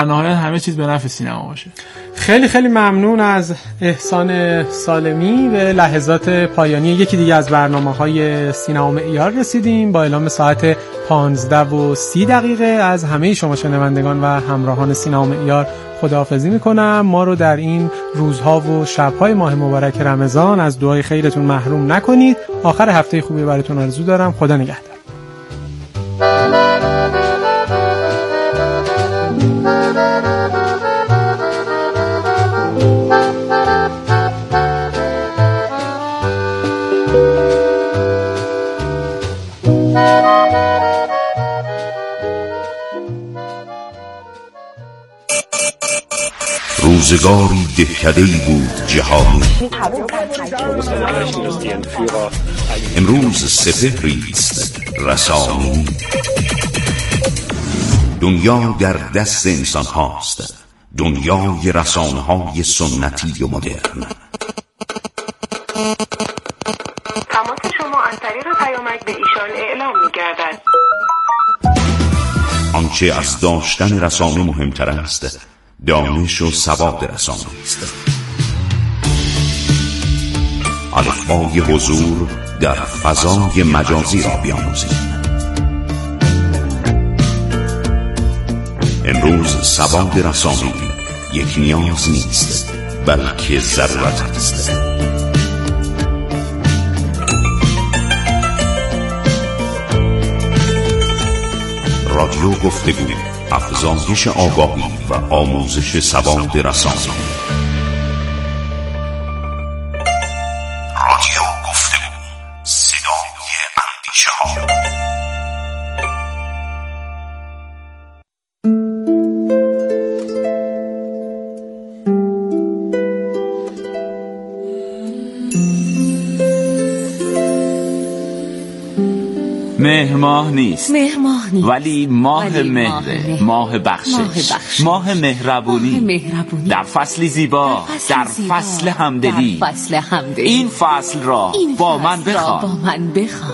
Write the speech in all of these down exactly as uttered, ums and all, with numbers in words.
در نهایت همه چیز به نفع سینما باشه. خیلی خیلی ممنون از احسان سالمی. به لحظات پایانی یکی دیگه از برنامه‌های سینما معیار رسیدیم. با اعلام ساعت پانزده و سی دقیقه از همه شما شنوندگان و همراهان سینما معیار خداحافظی میکنم. ما رو در این روزها و شب‌های ماه مبارک رمضان از دعای خیرتون محروم نکنید. آخر هفته خوبی براتون آرزو دارم. خدا نگهدار. روزگاری دهکده‌ای بود جهانی، امروز سپهری است رسانی. دنیا در دست انسان هاست، دنیای رسانه های سنتی و مدرن. تماس شما از طریق پیامک به ایشان اعلام می گردد. آنچه از داشتن رسانه مهمتر است، دانش و سواد رسانه است. الفبای حضور در فضای مجازی را بیاموزید. امروز سواد رسانه‌ای یک نیاز نیست، بلکه ضرورت است. رادیو گفتگو، افزایش آگاهی و آموزش سواد رسانه‌ای. رادیو گفتگو، صدای اندیشه ها. مهر ماه نیست، مهر ماه نیست، ولی ماه ولی مهره، ماه بخشش، ماه بخشش، ماه مهربونی، ماه مهربونی، در فصلی زیبا، در فصل, در فصل همدلی، در فصل همدلی. این فصل را این با فصل من بخوان، با من بخوان.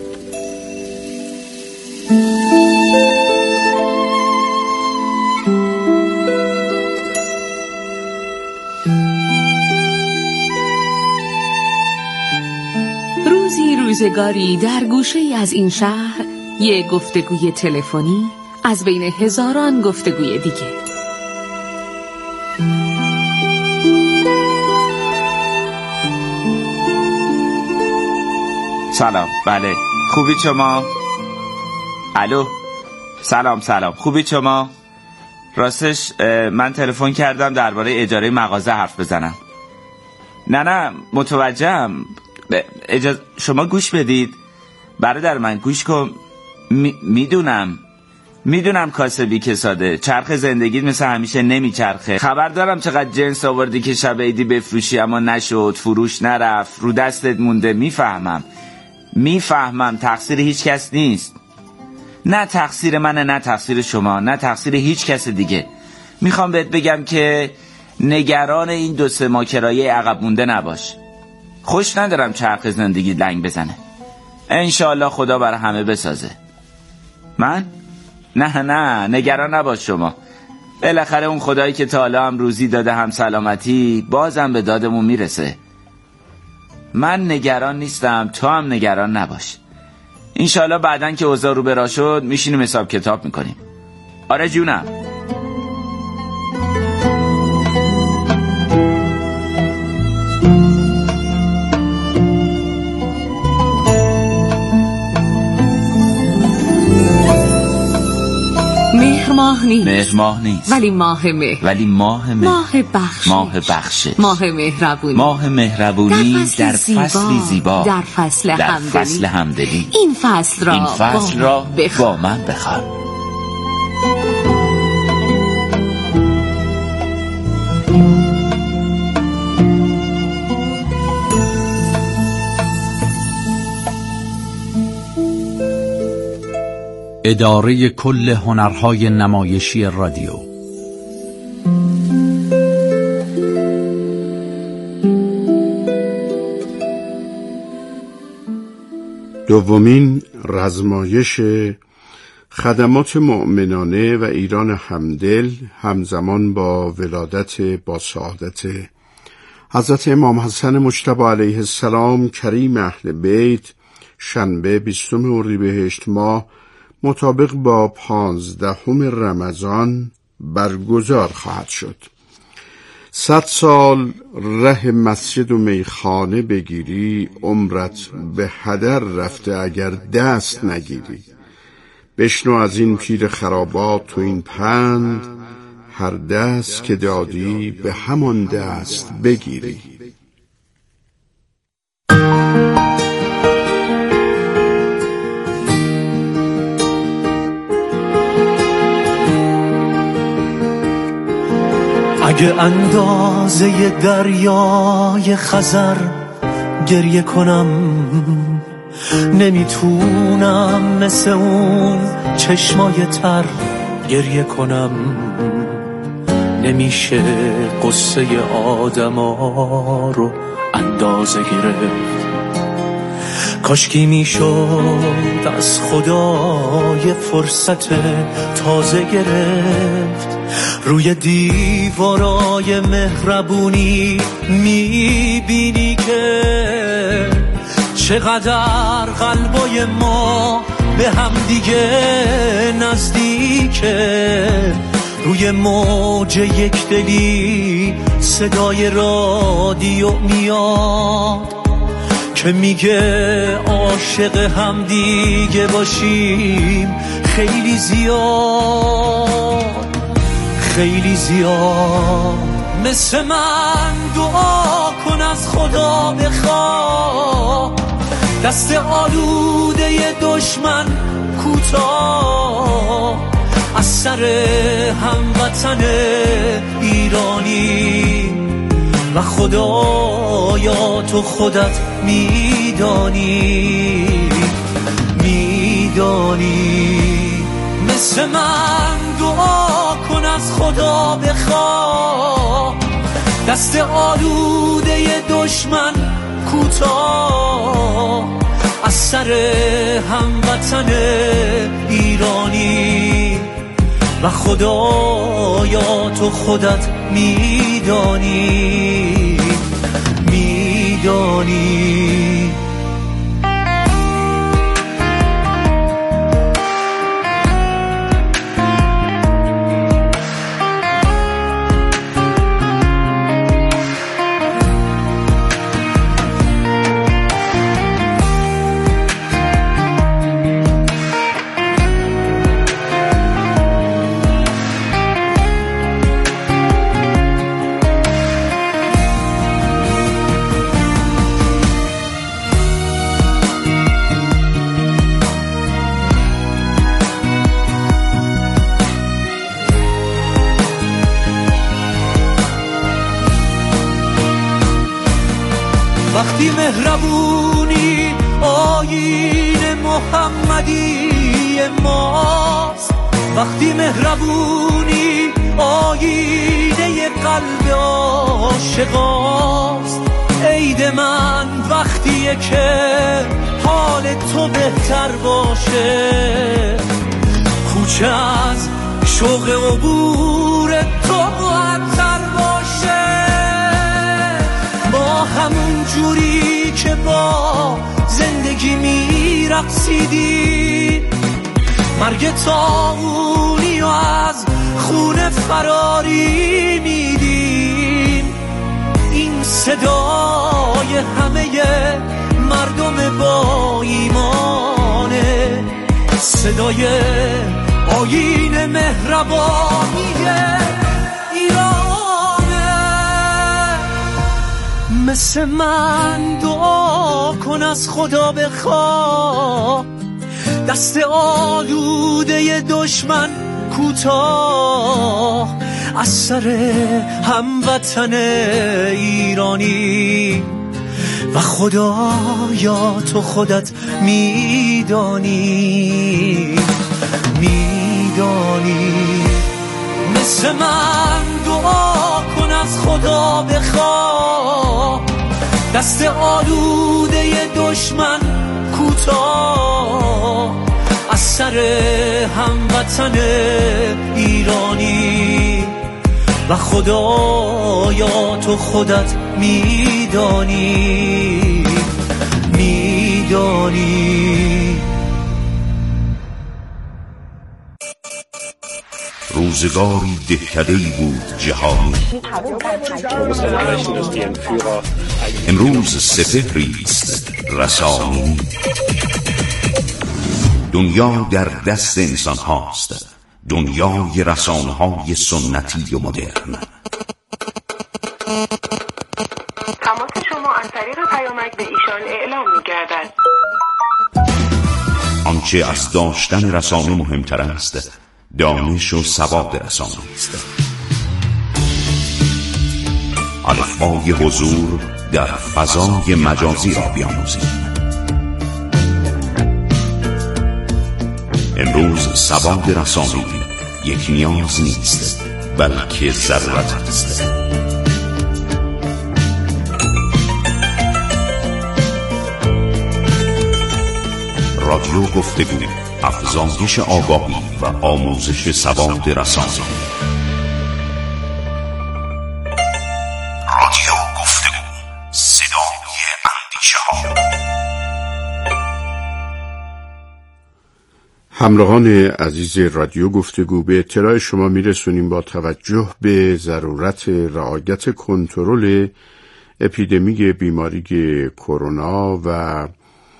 روزی روزگاری در گوشه‌ای از این شهر یک گفتگوی تلفنی از بین هزاران گفتگوی دیگه. سلام، بله، خوبی شما؟ الو، سلام سلام، خوبی شما؟ راستش من تلفن کردم درباره اجاره مغازه حرف بزنم. نه نه متوجهم. اجازه شما گوش بدید برادر من، گوش کن. می... میدونم میدونم کاسبی کساده، چرخ زندگیت مثل همیشه نمیچرخه. خبر دارم چقدر جنس آوردی که شب عیدی بفروشی اما نشد، فروش نرفت، رو دستت مونده. میفهمم میفهمم تقصیر هیچ کس نیست، نه تقصیر منه، نه تقصیر شما، نه تقصیر هیچ کس دیگه. میخوام بهت بگم که نگران این دو سه ماه کرایه عقب مونده نباش. خوش ندارم چرخ زندگی لنگ بزنه. انشالله خدا برای همه بسازه. من؟ نه نه نگران نباش شما. بالاخره اون خدایی که تا حالا هم روزی داده هم سلامتی بازم به دادمون میرسه. من نگران نیستم، تو هم نگران نباش. انشالله بعدن که اوضاع رو برا شد میشینیم حساب کتاب میکنیم. آره جونم. مهر ماه نیست، مهر ماه نیست، ولی ماه مهر، ولی ماه مهر، ماه بخشش، ماه بخشش، ماه مهربونی، ماه مهربونی در فصلی زیبا، در فصل در همدلی. فصل همدلی. این فصل را این فصل با را بخوان. با من بخوان. اداره کل هنرهای نمایشی رادیو. دومین رزمایش خدمات مؤمنانه و ایران همدل همزمان با ولادت با سعادت حضرت امام حسن مجتبی علیه السلام کریم اهل بیت شنبه بیستم اردیبهشت ماه مطابق با پانزدهم رمضان برگزار خواهد شد. صد سال ره مسجد و میخانه بگیری، عمرت به هدر رفته اگر دست نگیری. بشنو از این پیر خرابات تو این پند، هر دست که دادی به همان دست بگیری. اگه اندازه دریای خزر گریه کنم، نمیتونم مثل اون چشمای تر گریه کنم. نمیشه قصه آدما رو اندازه گرفت. کاشکی میشد از خدای فرصت تازه گرفت. روی دیوارای مهربونی میبینی که چقدر قلبای ما به هم دیگه نزدیکه. روی موج یک دلی صدای رادیو میاد که میگه عاشق هم دیگه باشیم خیلی زیاد خیلی زیاد. مثل من دعا کن از خدا بخوا، دست آلوده دشمن کوتاه از سر هموطن ایرانی. و خدایا تو خودت میدانی میدانی. مثل من دعا کن از خدا بخوا، دست آلوده دشمن کوتاه از سر هموطن ایرانی. و خدایا تو خودت میدانی میدانی. وقتی مهربونی آیین محمدی ماست، وقتی مهربونی آیینه قلب عاشقاست. عید من وقتیه که حال تو بهتر باشه، کوچه از شوق عبور تو معطر باشه. ما همون جوری که با زندگی میرقصیدیم، مرگ طاعونی و از خون فراری میدیم. این صدای همه مردم با ایمانه، صدای آیین مهربانی ایرانه. مثل من دعا کن از خدا بخوا، دست آلوده دشمن کوتاه از سر هموطن ایرانی. و خدایا تو خودت میدانی میدانی. مثل من دعا کن از خدا بخوا، دست آلوده دشمن کوتاه از سر هموطن ایرانی و خدایا تو خودت میدانی میدانی. روزگاری دهکده‌ای بود جهانی، امروز سپهری است رسانی. دنیا در دست انسان هاست، دنیای رسانه های سنتی و مدرن. تماس شما از طریق پیامک به ایشان اعلام می گردد. آنچه از داشتن رسانه مهمتر است، دانش و سواد رسانه است. الفبای حضور در فضای مجازی را بیاموزید. امروز سواد رسانه‌ای یک نیاز نیست، بلکه ضرورت است. رادیو گفتگو، افزایش آگاهی و آموزش سواد رسانه‌ای. رادیو گفتگو، صدای اندیشه‌ها. همراهان عزیز رادیو گفتگو، به اطلاع شما میرسونیم با توجه به ضرورت رعایت کنترل اپیدمی بیماری کرونا و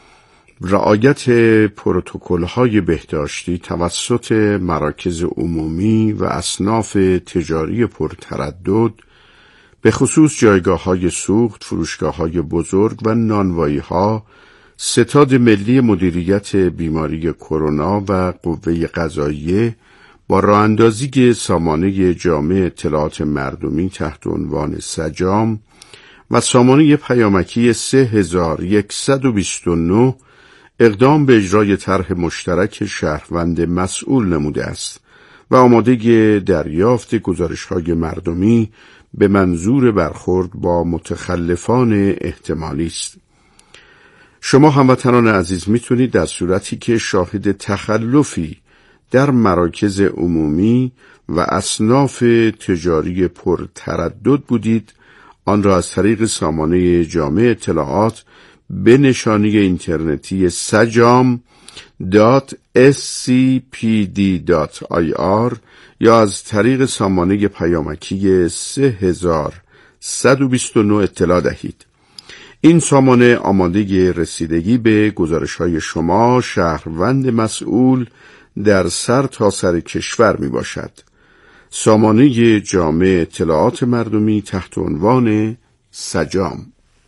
رعایت پروتکل‌های بهداشتی توسط مراکز عمومی و اصناف تجاری پرتردد، به خصوص جایگاه‌های سوخت، فروشگاه‌های بزرگ و نانوایی‌ها، ستاد ملی مدیریت بیماری کرونا و قوه قضاییه با راه‌اندازی سامانه جامع اطلاعات مردمی تحت عنوان سجام و سامانه پیامکی سه هزار و صد و بیست و نه اقدام به اجرای طرح مشترک شهروند مسئول نموده است و آماده دریافت گزارش‌های مردمی به منظور برخورد با متخلفان احتمالی است. شما هموطنان عزیز میتونید در صورتی که شاهد تخلفی در مراکز عمومی و اصناف تجاری پرتردد بودید، آن را از طریق سامانه جامع اطلاعات به نشانی اینترنتی سجام دات اس سی پی دی دات آی آر یا از طریق سامانه پیامکی سه هزار و صد و بیست و نه اطلاع دهید. این سامانه آماده رسیدگی به گزارش‌های شما شهروند مسئول در سر تا سر کشور می باشد. سامانه جامع اطلاعات مردمی تحت عنوان سجام.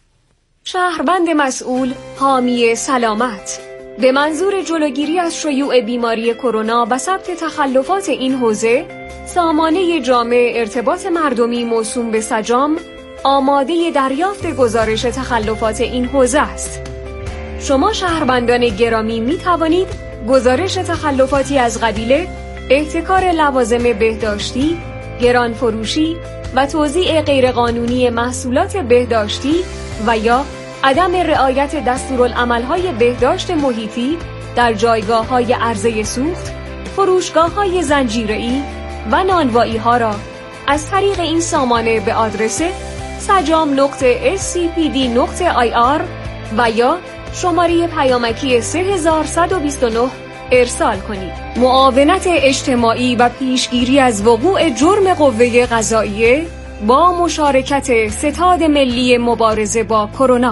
شهروند مسئول حامی سلامت به منظور جلوگیری از شیوع بیماری کرونا و ثبت تخلفات این حوزه، سامانه جامع ارتباط مردمی موسوم به سجام آماده دریافت گزارش تخلفات این حوزه است. شما شهروندان گرامی می توانید گزارش تخلفاتی از قبیل احتکار لوازم بهداشتی، گران فروشی و توزیع غیرقانونی محصولات بهداشتی و یا عدم رعایت دستورالعمل‌های بهداشت محیطی در جایگاه‌های عرضه سوخت، فروشگاه‌های زنجیره‌ای و نانوایی‌ها را از طریق این سامانه به آدرس سجام نقطه اس سی پی دی نقطه آی آر و یا شماره پیامکی سه هزار و صد و بیست و نه ارسال کنید. معاونت اجتماعی و پیشگیری از وقوع جرم قوه قضاییه با مشارکت ستاد ملی مبارزه با کرونا.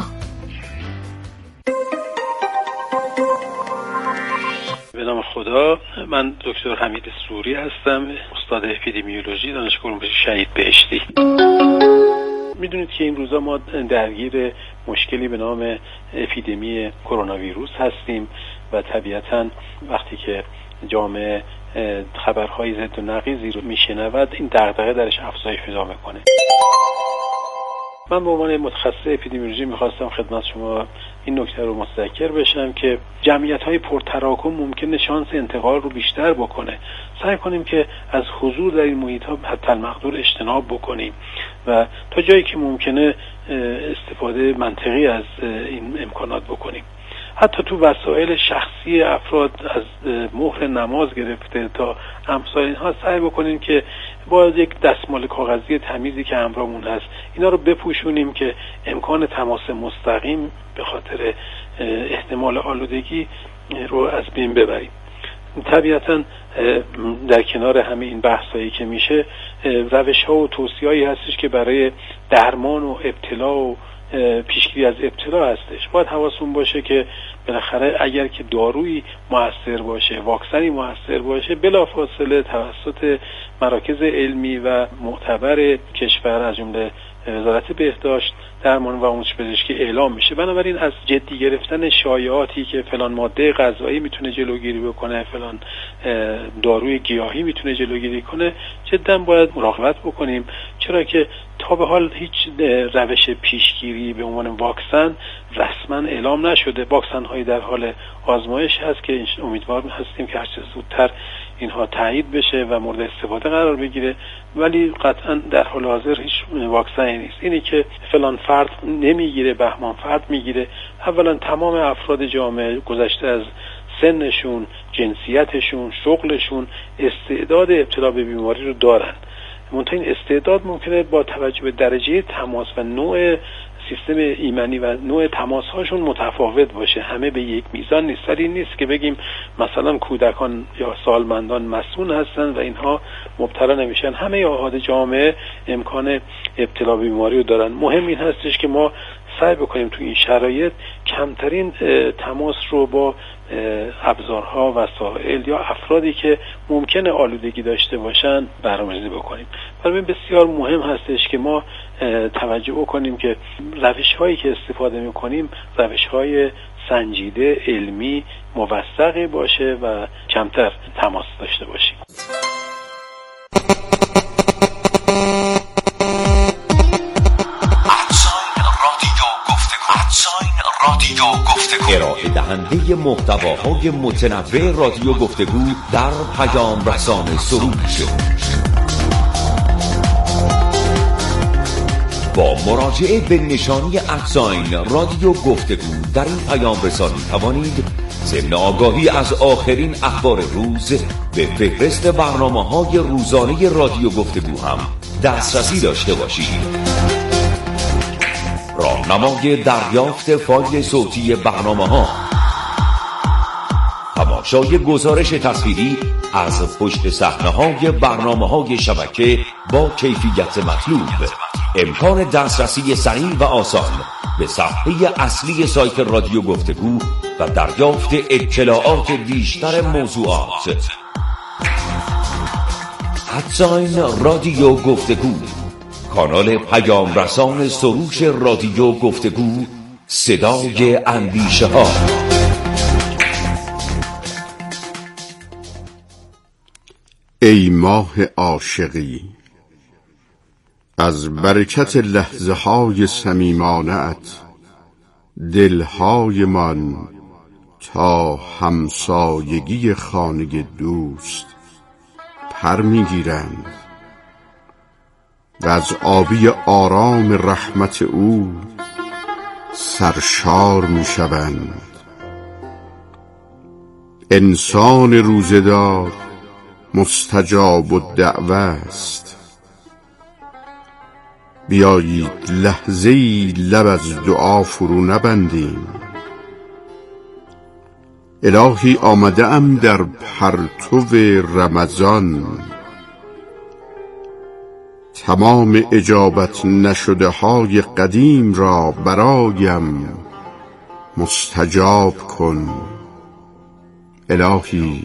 به نام خدا، من دکتر حمید سوری هستم، استاد اپیدمیولوژی دانشگاه علوم شهید بهشتی. میدونید که این روزا ما درگیر مشکلی به نام اپیدمی کرونا ویروس هستیم و طبیعتاً وقتی که جامعه خبرهای ضد و نقیضی رو میشنود، این دغدغه درش افزایش پیدا میکنه. من به عنوان متخصص اپیدمیولوژی میخواستم خدمت شما این نکته رو متذکر بشم که جمعیت‌های پرتراکم ممکنه شانس انتقال رو بیشتر بکنه. سعی کنیم که از حضور در این محیط‌ها حتی المقدور اجتناب بکنیم و تا جایی که ممکنه استفاده منطقی از این امکانات بکنیم. حتی تو وسایل شخصی افراد از مهر نماز گرفته تا امثال اینها سعی بکنیم که با یک دستمال کاغذی تمیزی که همراهمون هست اینا رو بپوشونیم که امکان تماس مستقیم به خاطر احتمال آلودگی رو از بین ببریم. طبیعتاً در کنار همه این بحثایی که میشه روش‌ها و توصیه‌هایی هستش که برای درمان و ابتلا و پیشگیری از ابتلا هستش. باید حواسون باشه که بالاخره اگر که دارویی موثر باشه، واکسنی موثر باشه، بلافاصله توسط مراکز علمی و معتبر کشور از جمله وزارت بهداشت درمان و آموزش پزشکی اعلام میشه. بنابراین از جدی گرفتن شایعاتی که فلان ماده غذایی میتونه جلوگیری بکنه، فلان داروی گیاهی میتونه جلوگیری کنه، جدا باید مراقبت بکنیم، چرا که تا به حال هیچ روش پیشگیری به عنوان واکسن رسما اعلام نشده. واکسن هایی در حال آزمایش هست که امیدوار هستیم که هر چه زودتر اینها تایید بشه و مورد استفاده قرار بگیره، ولی قطعا در حال حاضر هیچ واکسنی نیست. اینی که فلان فرد نمیگیره، بهمان فرد میگیره، اولا تمام افراد جامعه گذشته از سنشون، جنسیتشون، شغلشون استعداد ابتلا به بیماری رو دارن. منتها این استعداد ممکنه با توجه به درجه تماس و نوع سیستم ایمنی و نوع تماس هاشون متفاوت باشه، همه به یک میزان نیست. سر این نیست که بگیم مثلا کودکان یا سالمندان مسئول هستن و اینها مبتلا نمیشن. همه احاد جامعه امکان ابتلا به بیماری رو دارن. مهم این هستش که ما سعی بکنیم تو این شرایط کمترین تماس رو با ابزارها، وسایل یا افرادی که ممکنه آلودگی داشته باشن برنامه‌ریزی بکنیم. برای بسیار مهم هستش که ما توجه بکنیم که روش‌هایی که استفاده می‌کنیم روش‌های سنجیده، علمی، موثقی باشه و کمتر تماس داشته باشیم. رادیو گفتگو، ارائه دهنده محتواهای متنوع رادیو گفتگو در پیام رسان سروش. با مراجعه به نشانی ادساین رادیو گفتگو در این پیام رسانی توانید ضمن آگاهی از آخرین اخبار روز به فهرست برنامه‌های روزانه رادیو گفتگو هم دسترسی داشته باشید. راهنمای دریافت فایل صوتی برنامه‌ها، تماشای گزارش تصویری از پشت صحنه‌های برنامه‌های شبکه با کیفیت مطلوب، امکان دسترسی سریع و آسان به صفحه اصلی سایت رادیو گفتگو و دریافت اطلاعات بیشتر موضوعات. ادساین رادیو گفتگو، کانال پیام رسان سروش رادیو گفتگو، صدای اندیشه ها. ای ماه عاشقی، از برکت لحظه های صمیمانه‌ات دلهای من تا همسایگی خانه دوست پر میگیرند و از آبی آرام رحمت او سرشار می شوند. انسان روزدار مستجاب الدعوه است. بیایید لحظه‌ای لب از دعا فرو نبندیم. الهی آمده ام در پرتو رمضان تمام اجابت نشده های قدیم را برایم مستجاب کن. الهی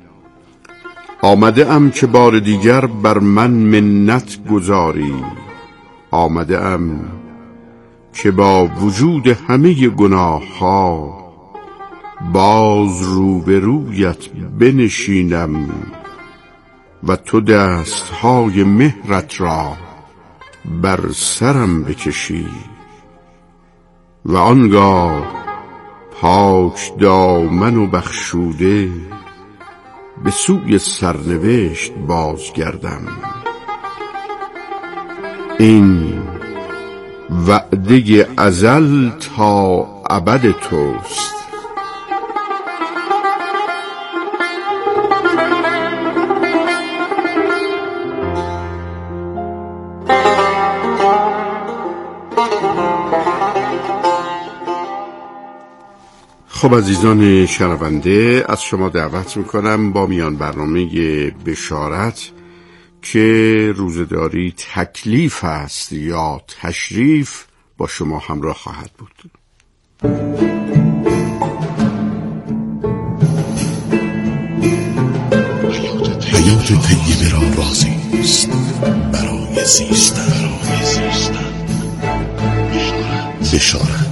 آمده ام که بار دیگر بر من منت گذاری. آمده ام که با وجود همه گناه ها باز روبرویت بنشینم و تو دستهای مهرت را بر سرم بکشی و آنگاه پاک دامن و بخشوده به سوی سرنوشت بازگردم. این وعده ازل تا ابد توست. خب عزیزان شنونده، از شما دعوت میکنم با میان برنامه بشارت که روزداری تکلیف است یا تشریف با شما همراه خواهد بود. حیات طیبه را رازی است برای زیستن. بشارت.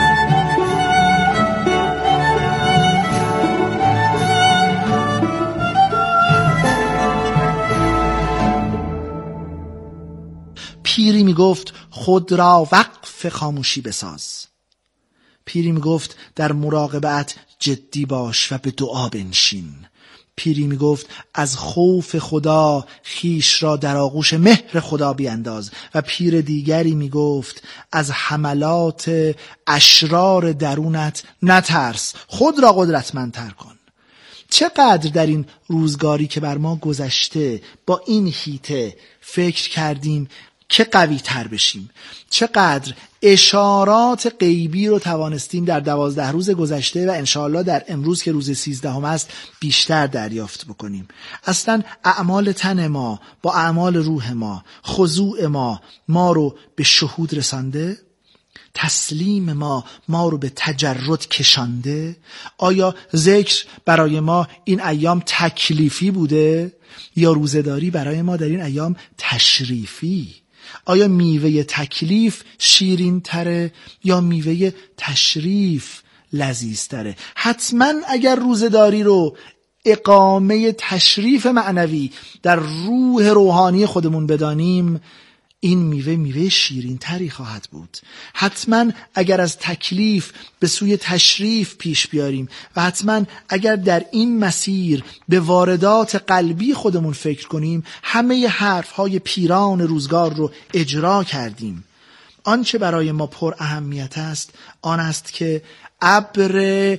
پیری می گفت خود را وقف خاموشی بساز. پیری می گفت در مراقبت جدی باش و به دعا بنشین. پیری می گفت از خوف خدا خیش را در آغوش مهر خدا بیانداز. و پیر دیگری می گفت از حملات اشرار درونت نترس، خود را قدرتمندتر کن. چقدر در این روزگاری که بر ما گذشته با این هیته فکر کردیم که قوی تر بشیم، چقدر اشارات غیبی رو توانستیم در دوازده روز گذشته و انشاءالله در امروز که روز سیزدهم است بیشتر دریافت بکنیم. اصلا اعمال تن ما با اعمال روح ما، خضوع ما ما رو به شهود رسانده؟ تسلیم ما ما رو به تجرد کشانده؟ آیا ذکر برای ما این ایام تکلیفی بوده یا روزداری برای ما در این ایام تشریفی؟ آیا میوه تکلیف شیرین تره یا میوه تشریف لذیذ تره؟ حتما اگر روزداری رو اقامه تشریف معنوی در روح روحانی خودمون بدانیم، این میوه میوه شیرین تری خواهد بود. حتما اگر از تکلیف به سوی تشریف پیش بیاریم و حتما اگر در این مسیر به واردات قلبی خودمون فکر کنیم، همه حرفهای پیران روزگار رو اجرا کردیم. آنچه برای ما پر اهمیت است آن است که ابر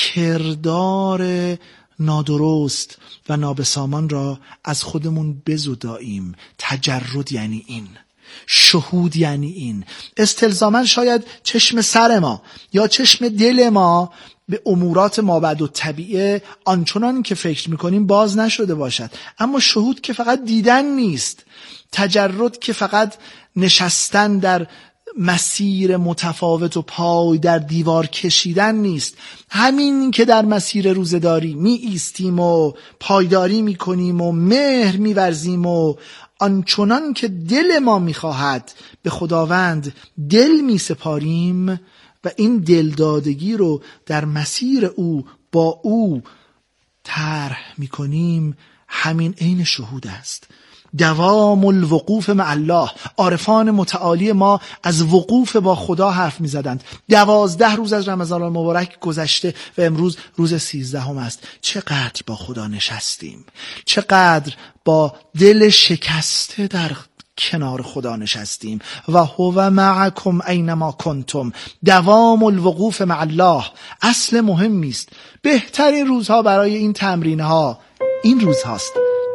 کردار نادرست و نابسامان را از خودمون بزداییم. تجرد یعنی این، شهود یعنی این. استلزاما شاید چشم سر ما یا چشم دل ما به امورات مابعد و طبیعه آنچنان که فکر میکنیم باز نشده باشد، اما شهود که فقط دیدن نیست، تجرد که فقط نشستن در مسیر متفاوت و پای در دیوار کشیدن نیست. همین که در مسیر روزداری می ایستیم و پایداری می کنیم و مهر می ورزیم و آنچنان که دل ما می خواهد به خداوند دل می سپاریم و این دلدادگی رو در مسیر او با او طرح می کنیم، همین عین شهود است. دوام الوقوف مع الله. عارفان متعالی ما از وقوف با خدا حرف می زدند. دوازده روز از رمضان المبارک گذشته و امروز روز سیزدهم است. چقدر با خدا نشستیم، چقدر با دل شکسته در کنار خدا نشستیم. و هو معکم اینما کنتم. دوام الوقوف مع الله اصل مهمی است. بهترین روزها برای این تمرین ها این روز هاست.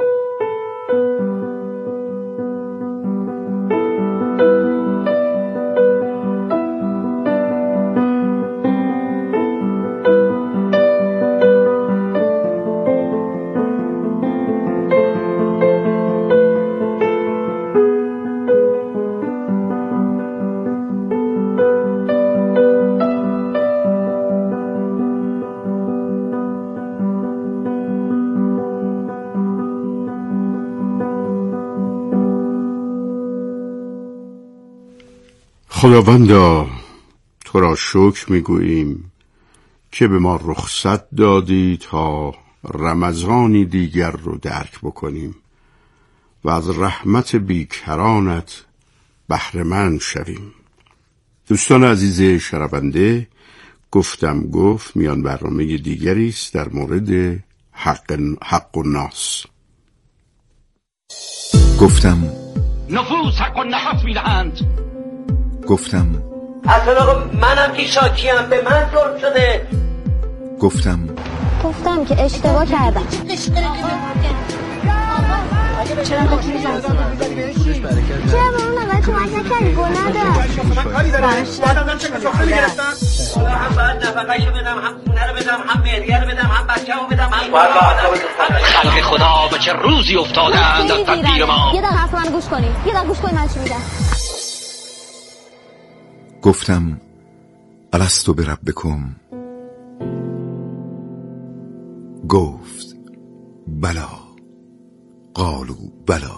خداوندا تو را شکر میگوییم که به ما رخصت دادی تا رمضانی دیگر رو درک بکنیم و از رحمت بیکرانت بهره مند شویم. دوستان عزیز شنونده، گفتم گفت میان برنامه دیگری است در مورد حق حق الناس. گفتم نفوس حق النفس میدهند. گفتم اصلا منم که شاکیم، به من ظلم شده. گفتم گفتم که اشتباه کردم. چرا به اون نوبت کمک نکردی؟ نداری گل نده. من کاری دارم بعدم من چه کسافه میگرفتم حالا هم باید نفقهشو بدم هم خونه رو بدم هم مهریه رو بدم هم بچه‌مو بدم هم خلق خدا به چه روزی افتادند از تدبیر ما. یه دقیقه حرف من گوش کنید یه دقیقه گوش کنید من چی میگم. گفتم الستو بربکم، گفت بلا، قالوا بلا.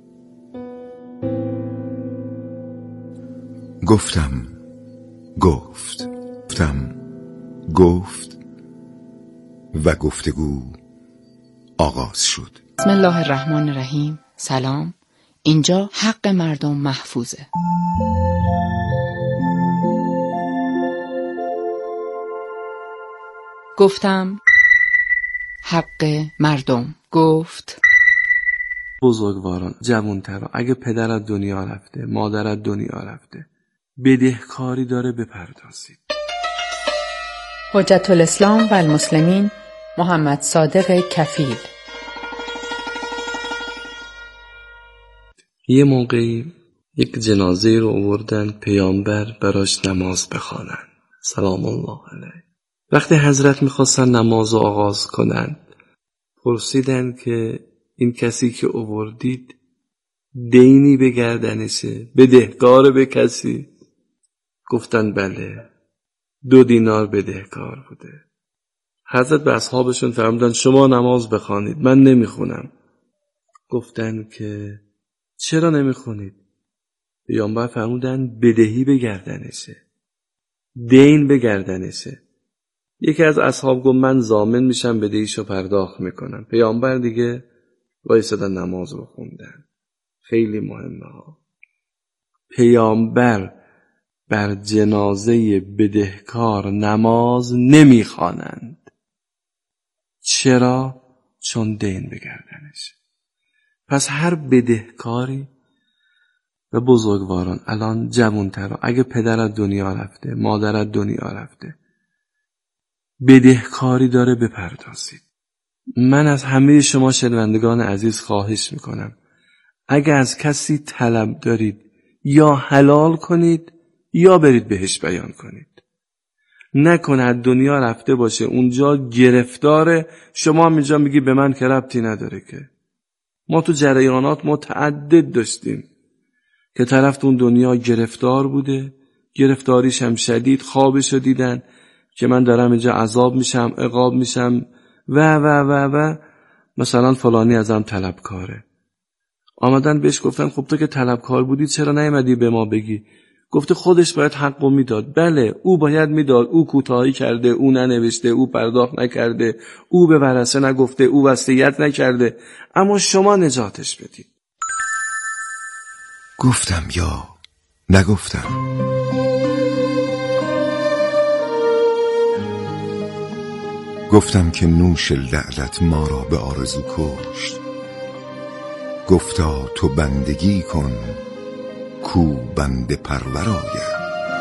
گفتم گفت گفتم گفت و گفتگو آغاز شد. بسم الله الرحمن الرحیم. سلام، اینجا حق مردم محفوظه. گفتم حق مردم. گفت بزرگواران، جوانتران، اگه پدرت دنیا رفته، مادرت دنیا رفته، بدهکاری داره بپردازید. حجت الاسلام و المسلمین محمد صادق کفیل. یه موقعی یک جنازه رو آوردن، پیامبر براش نماز بخوانن سلام الله علیه. وقتی حضرت میخواستن نماز رو آغاز کنن، پرسیدن که این کسی که آوردید دینی به گردنشه، بدهکار به کسی؟ گفتن بله، دو دینار بدهکار بوده. حضرت به اصحابشون فرمودن شما نماز بخوانید، من نمیخونم. گفتن که چرا نمیخونید؟ پیامبر فرمودن بدهی به گردنشه، دین به گردنشه. یکی از اصحاب گفت من ضامن میشم بدهیشو پرداخت میکنم. پیامبر دیگه وایسادن نماز رو خوندن. خیلی مهمه ها. پیامبر بر جنازه بدهکار نماز نمیخوانند. چرا؟ چون دین به گردنشه. پس هر بدهکاری و بزرگواران، الان جوانتران، اگه پدرت دنیا رفته، مادرت دنیا رفته، بدهکاری داره بپردازید. من از همه شما شنوندگان عزیز خواهش میکنم اگه از کسی طلب دارید یا حلال کنید یا برید بهش بیان کنید. نکنه از دنیا رفته باشه اونجا گرفتاره، شما هم اینجا میگی به من که ربطی نداره. که ما تو جریانات متعدد داشتیم که طرف تو اون دنیا گرفتار بوده، گرفتاریش هم شدید، خوابشو دیدن که من دارم اینجا عذاب میشم، عقاب میشم و و و و مثلا فلانی ازم طلبکاره. آمدن بهش گفتن خب تو که طلبکار بودی چرا نیامدی به ما بگی؟ گفته خودش باید حقو میداد. بله، او باید میداد، او کوتاهی کرده، او ننوشته، او پرداخت نکرده، او به ورثه نگفته، او وصیت نکرده، اما شما نجاتش بدید. گفتم یا نگفتم. گفتم که نوش لعلت ما را به آرزو کشت. گفتا تو بندگی کن کو بنده پرور آید.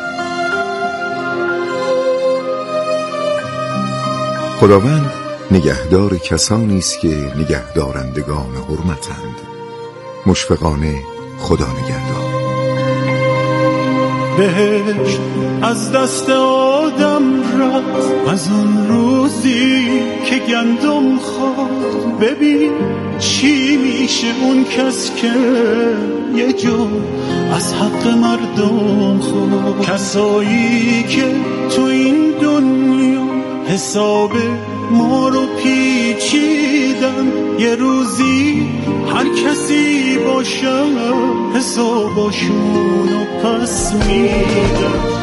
خداوند نگهدار کسانی است که نگهدارندگان حرمتند. مشفقانه خدا نگهدار. بهشت از دست آدم رفت از اون روزی که گندم خورد. ببین چی میشه اون کس که یه جو از حق مردم خورد. کسایی که تو این دنیا حساب ما رو پیچیدن، یه روزی هر کسی باشه حساباشونو پس میدن.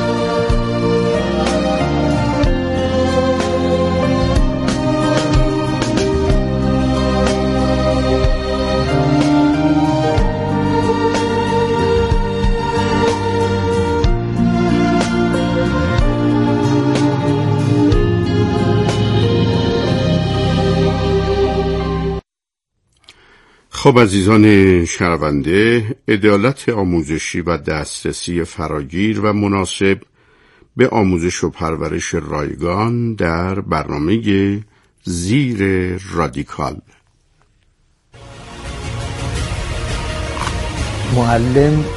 خب عزیزان شنونده، عدالت آموزشی و دسترسی فراگیر و مناسب به آموزش و پرورش رایگان در برنامه زیر رادیکال. معلم